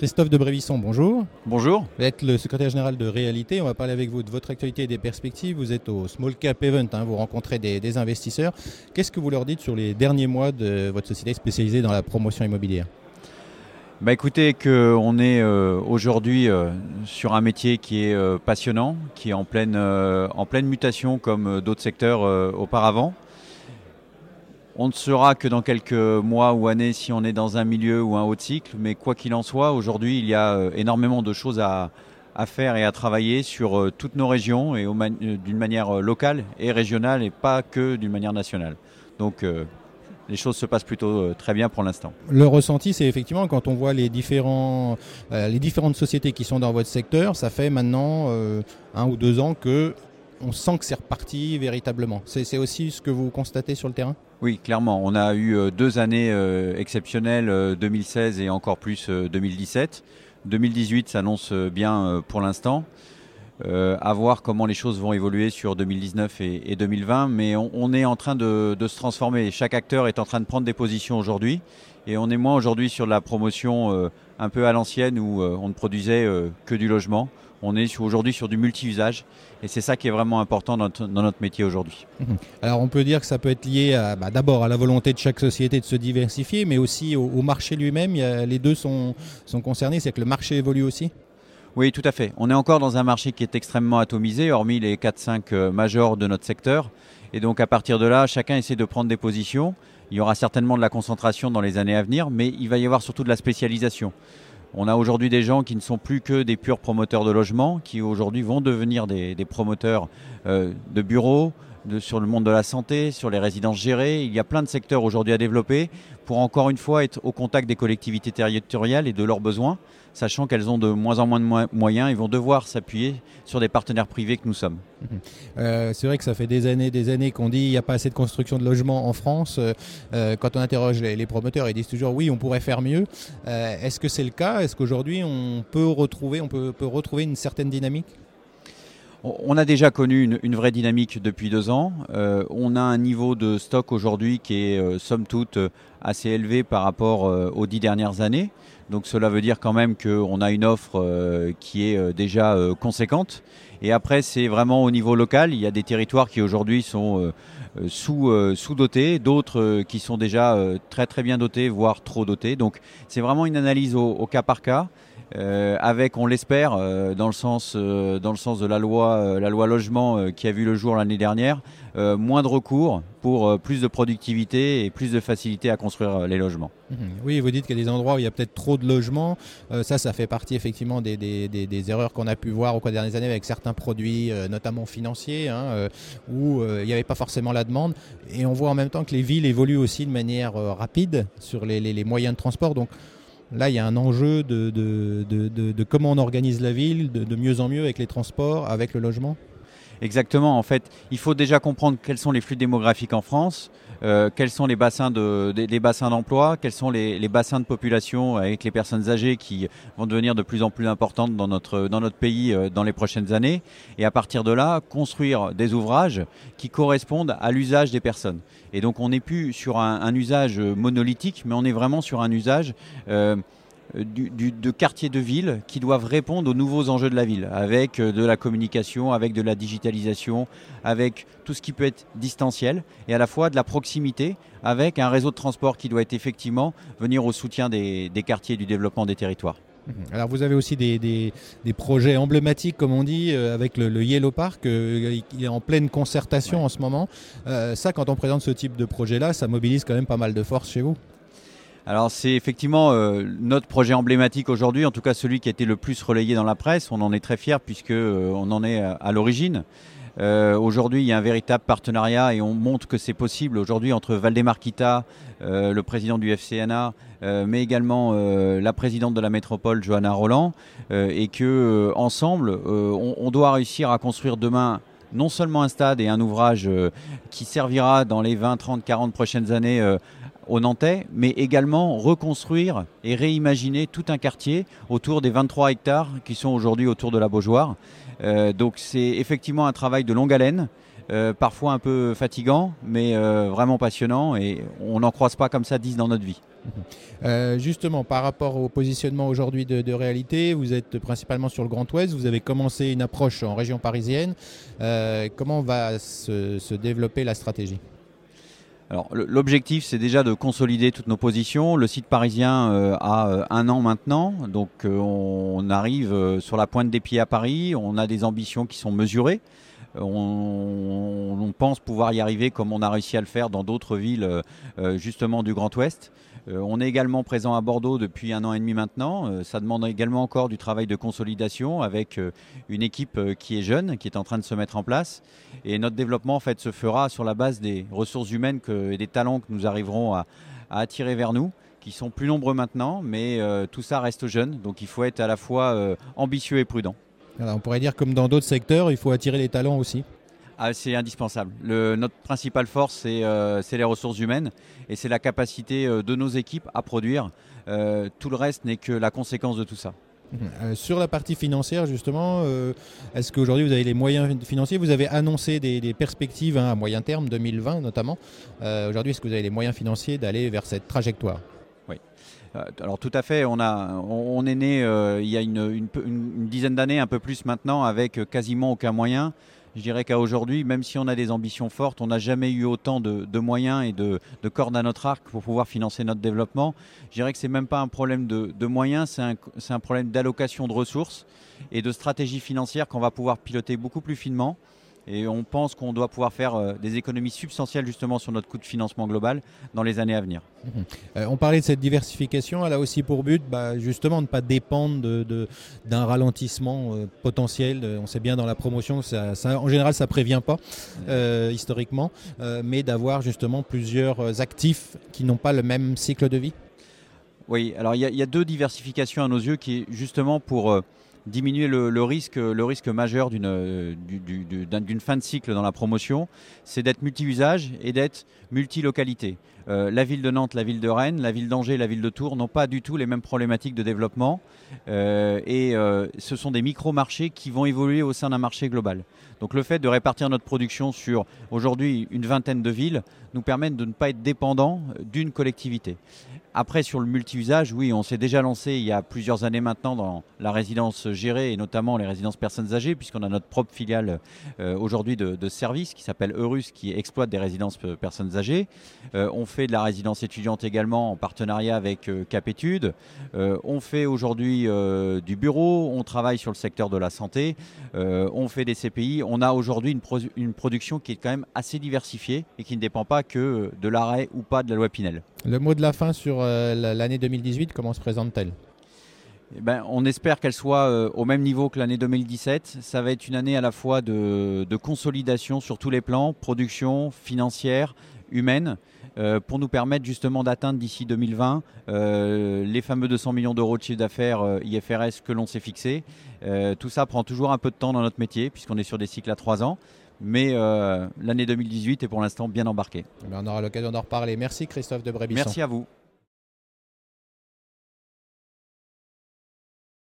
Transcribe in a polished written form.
Christophe de Brévisson, bonjour. Bonjour. Vous êtes le secrétaire général de Réalité. On va parler avec vous de votre actualité et des perspectives. Vous êtes au Small Cap Event, vous rencontrez des investisseurs. Qu'est-ce que vous leur dites sur les derniers mois de votre société spécialisée dans la promotion immobilière ? Écoutez, qu'on est aujourd'hui sur un métier qui est passionnant, qui est en pleine mutation comme d'autres secteurs auparavant. On ne saura que dans quelques mois ou années si on est dans un milieu ou un haut cycle, mais quoi qu'il en soit, aujourd'hui, il y a énormément de choses à faire et à travailler sur toutes nos régions et d'une manière locale et régionale et pas que d'une manière nationale. Donc, les choses se passent plutôt très bien pour l'instant. Le ressenti, c'est effectivement quand on voit les différentes sociétés qui sont dans votre secteur, ça fait maintenant 1 ou 2 ans qu'on sent que c'est reparti véritablement. C'est aussi ce que vous constatez sur le terrain ? Oui, clairement. On a eu 2 années exceptionnelles, 2016 et encore plus 2017. 2018 s'annonce bien pour l'instant. À voir comment les choses vont évoluer sur 2019 et 2020. Mais on est en train de se transformer. Chaque acteur est en train de prendre des positions aujourd'hui. Et on est moins aujourd'hui sur la promotion un peu à l'ancienne où on ne produisait que du logement. On est aujourd'hui sur du multi-usage et c'est ça qui est vraiment important dans notre métier aujourd'hui. Alors on peut dire que ça peut être lié d'abord à la volonté de chaque société de se diversifier, mais aussi au marché lui-même. Les deux sont concernés, c'est que le marché évolue aussi ? Oui, tout à fait. On est encore dans un marché qui est extrêmement atomisé, hormis les 4-5 majors de notre secteur. Et donc à partir de là, chacun essaie de prendre des positions. Il y aura certainement de la concentration dans les années à venir, mais il va y avoir surtout de la spécialisation. On a aujourd'hui des gens qui ne sont plus que des purs promoteurs de logements, qui aujourd'hui vont devenir des promoteurs de bureaux, sur le monde de la santé, sur les résidences gérées. Il y a plein de secteurs aujourd'hui à développer pour encore une fois être au contact des collectivités territoriales et de leurs besoins, sachant qu'elles ont de moins en moins de moyens et vont devoir s'appuyer sur des partenaires privés que nous sommes. C'est vrai que ça fait des années qu'on dit qu'il n'y a pas assez de construction de logements en France. Quand on interroge les promoteurs, ils disent toujours oui, on pourrait faire mieux. Est-ce que c'est le cas ? Est-ce qu'aujourd'hui on peut retrouver une certaine dynamique ? On a déjà connu une vraie dynamique depuis 2 ans. On a un niveau de stock aujourd'hui qui est somme toute assez élevé par rapport aux 10 dernières années. Donc cela veut dire quand même qu'on a une offre qui est déjà conséquente. Et après, c'est vraiment au niveau local. Il y a des territoires qui aujourd'hui sont sous-dotés, d'autres qui sont déjà très très bien dotés, voire trop dotés. Donc c'est vraiment une analyse au cas par cas. Avec, on l'espère, dans le sens de la loi logement qui a vu le jour l'année dernière, moins de recours pour plus de productivité et plus de facilité à construire les logements. Oui, vous dites qu'il y a des endroits où il y a peut-être trop de logements. Ça fait partie effectivement des erreurs qu'on a pu voir au cours des dernières années avec certains produits, notamment financiers, où il n'y avait pas forcément la demande. Et on voit en même temps que les villes évoluent aussi de manière rapide sur les moyens de transport. Donc, là, il y a un enjeu de comment on organise la ville, de mieux en mieux avec les transports, avec le logement. Exactement. En fait, il faut déjà comprendre quels sont les flux démographiques en France, quels sont les bassins d'emploi, quels sont les bassins de population avec les personnes âgées qui vont devenir de plus en plus importantes dans notre pays dans les prochaines années. Et à partir de là, construire des ouvrages qui correspondent à l'usage des personnes. Et donc, on n'est plus sur un usage monolithique, mais on est vraiment sur un usage de quartiers de ville qui doivent répondre aux nouveaux enjeux de la ville, avec de la communication, avec de la digitalisation, avec tout ce qui peut être distanciel et à la fois de la proximité, avec un réseau de transport qui doit être effectivement venir au soutien des quartiers et du développement des territoires. Alors vous avez aussi des projets emblématiques, comme on dit, avec le Yellow Park, qui est en pleine concertation en ce moment. Ça, quand on présente ce type de projet-là, ça mobilise quand même pas mal de force chez vous. Alors c'est effectivement notre projet emblématique aujourd'hui, en tout cas celui qui a été le plus relayé dans la presse. On en est très fiers puisque on en est à l'origine. Aujourd'hui, il y a un véritable partenariat et on montre que c'est possible aujourd'hui entre Valdemar Kita, le président du FCNA, mais également la présidente de la métropole, Johanna Roland, et que ensemble, on doit réussir à construire demain non seulement un stade et un ouvrage qui servira dans les 20, 30, 40 prochaines années aux Nantais, mais également reconstruire et réimaginer tout un quartier autour des 23 hectares qui sont aujourd'hui autour de la Beaujoire. Donc c'est effectivement un travail de longue haleine parfois un peu fatigant, mais vraiment passionnant, et on n'en croise pas comme ça 10 dans notre vie. Justement, par rapport au positionnement aujourd'hui de Réalité, vous êtes principalement sur le Grand Ouest, vous avez commencé une approche en région parisienne. Comment va se développer la stratégie ? Alors, l'objectif, c'est déjà de consolider toutes nos positions. Le site parisien a 1 an maintenant, donc on arrive sur la pointe des pieds à Paris. On a des ambitions qui sont mesurées. On pense pouvoir y arriver comme on a réussi à le faire dans d'autres villes justement du Grand Ouest. On est également présent à Bordeaux depuis 1 an et demi maintenant. Ça demande également encore du travail de consolidation avec une équipe qui est jeune, qui est en train de se mettre en place. Et notre développement en fait se fera sur la base des ressources humaines et des talents que nous arriverons à attirer vers nous, qui sont plus nombreux maintenant, mais tout ça reste jeune. Donc il faut être à la fois ambitieux et prudent. Alors, on pourrait dire comme dans d'autres secteurs, il faut attirer les talents aussi. Ah, c'est indispensable. Notre principale force, c'est les ressources humaines, et c'est la capacité de nos équipes à produire. Tout le reste n'est que la conséquence de tout ça. Sur la partie financière, justement, est-ce qu'aujourd'hui vous avez les moyens financiers ? Vous avez annoncé des perspectives à moyen terme, 2020 notamment. Aujourd'hui, est-ce que vous avez les moyens financiers d'aller vers cette trajectoire ? Oui. Alors tout à fait, on est né il y a une dizaine d'années, un peu plus maintenant, avec quasiment aucun moyen. Je dirais qu'à aujourd'hui, même si on a des ambitions fortes, on n'a jamais eu autant de moyens et de cordes à notre arc pour pouvoir financer notre développement. Je dirais que ce n'est même pas un problème de moyens, c'est un problème d'allocation de ressources et de stratégie financière qu'on va pouvoir piloter beaucoup plus finement. Et on pense qu'on doit pouvoir faire des économies substantielles justement sur notre coût de financement global dans les années à venir. On parlait de cette diversification, elle a aussi pour but justement de ne pas dépendre d'un ralentissement potentiel. On sait bien dans la promotion, en général ça ne prévient pas historiquement, mais d'avoir justement plusieurs actifs qui n'ont pas le même cycle de vie. Oui, alors il y a 2 diversifications à nos yeux qui est justement pour diminuer le risque majeur d'une fin de cycle dans la promotion, c'est d'être multi-usage et d'être multi-localité. La ville de Nantes, la ville de Rennes, la ville d'Angers, la ville de Tours n'ont pas du tout les mêmes problématiques de développement et ce sont des micro-marchés qui vont évoluer au sein d'un marché global. Donc le fait de répartir notre production sur aujourd'hui une vingtaine de villes nous permet de ne pas être dépendant d'une collectivité. Après, sur le multi-usage, oui, on s'est déjà lancé il y a plusieurs années maintenant dans la résidence gérée et notamment les résidences personnes âgées, puisqu'on a notre propre filiale aujourd'hui de service qui s'appelle Eurus, qui exploite des résidences personnes âgées. On fait de la résidence étudiante également en partenariat avec Capétudes. On fait aujourd'hui du bureau, on travaille sur le secteur de la santé, on fait des CPI. On a aujourd'hui une production qui est quand même assez diversifiée et qui ne dépend pas que de l'arrêt ou pas de la loi Pinel. Le mot de la fin sur l'année 2018, comment se présente-t-elle ? On espère qu'elle soit au même niveau que l'année 2017. Ça va être une année à la fois de consolidation sur tous les plans, production, financière, humaine, pour nous permettre justement d'atteindre d'ici 2020 les fameux 200 millions d'euros de chiffre d'affaires IFRS que l'on s'est fixé. Tout ça prend toujours un peu de temps dans notre métier puisqu'on est sur des cycles à 3 ans. Mais l'année 2018 est pour l'instant bien embarquée. On aura l'occasion d'en reparler. Merci Christophe de Brébisson. Merci à vous.